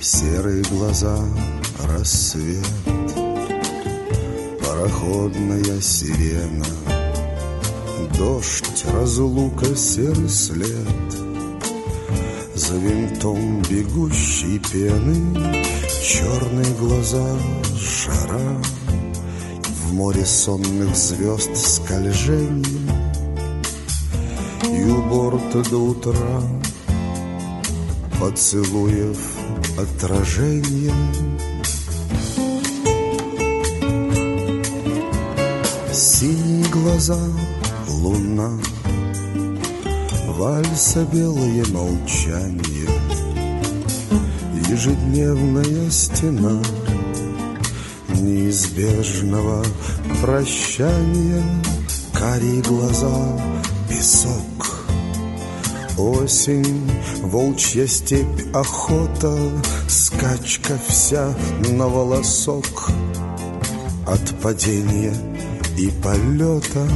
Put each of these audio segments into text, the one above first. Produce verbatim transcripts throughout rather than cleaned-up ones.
Серые глаза, рассвет, пароходная сирена, дождь, разлука, серый след, за винтом бегущей пены, черные глаза, жара, в море сонных звезд скольжение, и у борта до утра поцелуев отражение. Синие глаза, луна, вальса белое молчание, ежедневная стена неизбежного прощания, карие глаза, песок, осень, волчья степь, охота, скачка вся на волосок от падения и полета.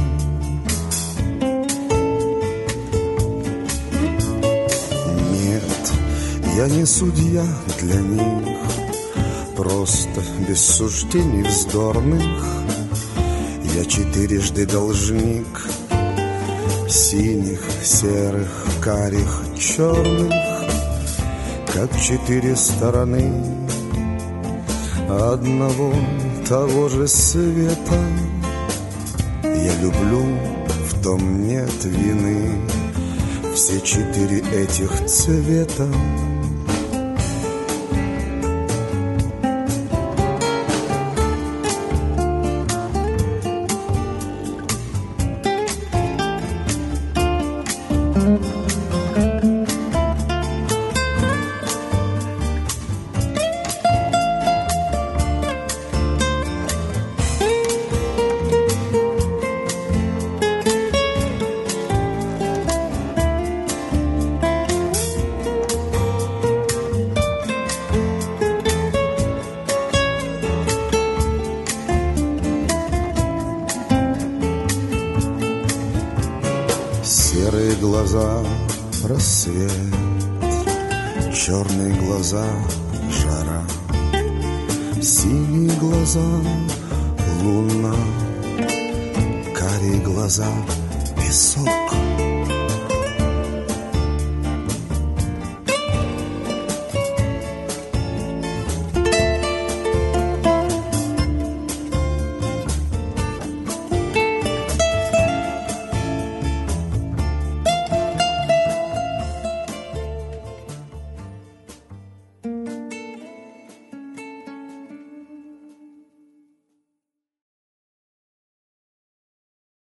Нет, я не судья для них, просто без суждений вздорных. Я четырежды должник синих, серых, карих, черных, как четыре стороны одного того же света. Я люблю, в том нет вины, все четыре этих цвета. Серые глаза, рассвет, черные глаза, жара, синие глаза, луна, карие глаза, песок.